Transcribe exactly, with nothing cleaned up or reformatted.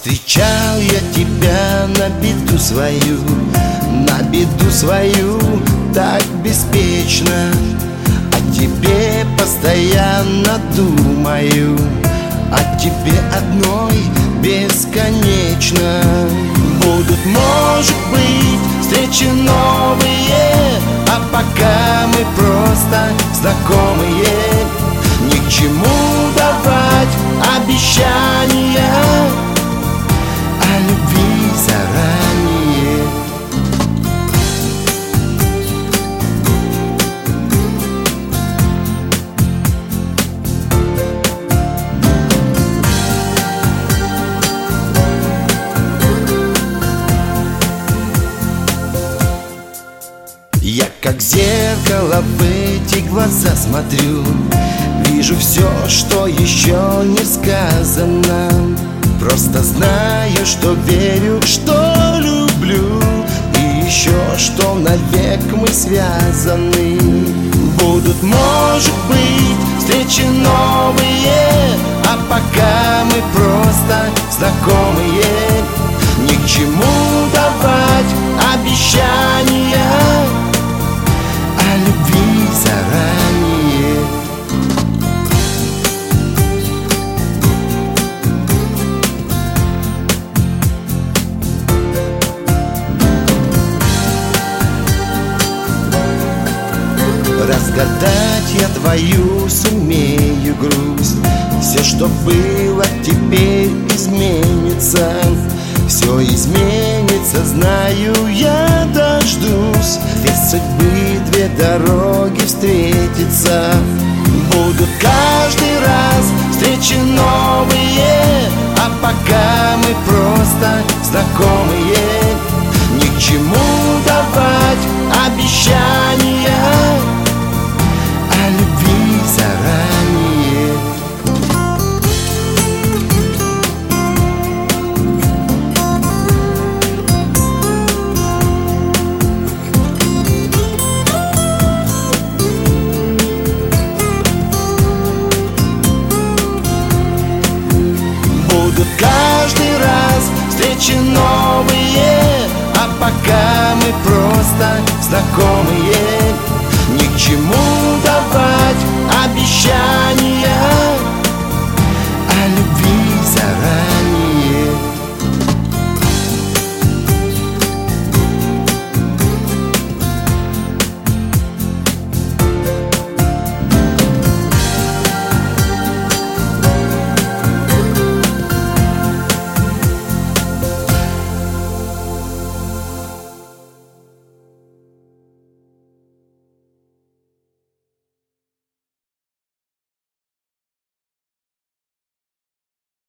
Встречал я тебя на беду свою, на беду свою так беспечно. О тебе постоянно думаю, о тебе одной бесконечно. Будут, может быть, встречи новые, а пока мы просто знакомые. Ни к чему давать обещания о любви заранее. Я как зеркало в эти глаза смотрю, вижу все, что еще не сказано. Просто знаю, что верю, что люблю, и еще, что навек мы связаны. Будут, может быть, встречи новые, а пока мы просто знакомые. Ни к чему давать обещания о любви заранее. Разгадать я твою сумею грусть. Все, что было, теперь изменится. Все изменится, знаю, я дождусь. Две судьбы, две дороги встретятся. Будут каждый раз встречи новые, а пока мы просто знакомые. Ни к чему давать обещания о любви заранее. Будут каждый раз встречи новые, а пока мы просто знакомые. Ни к чему давать обещания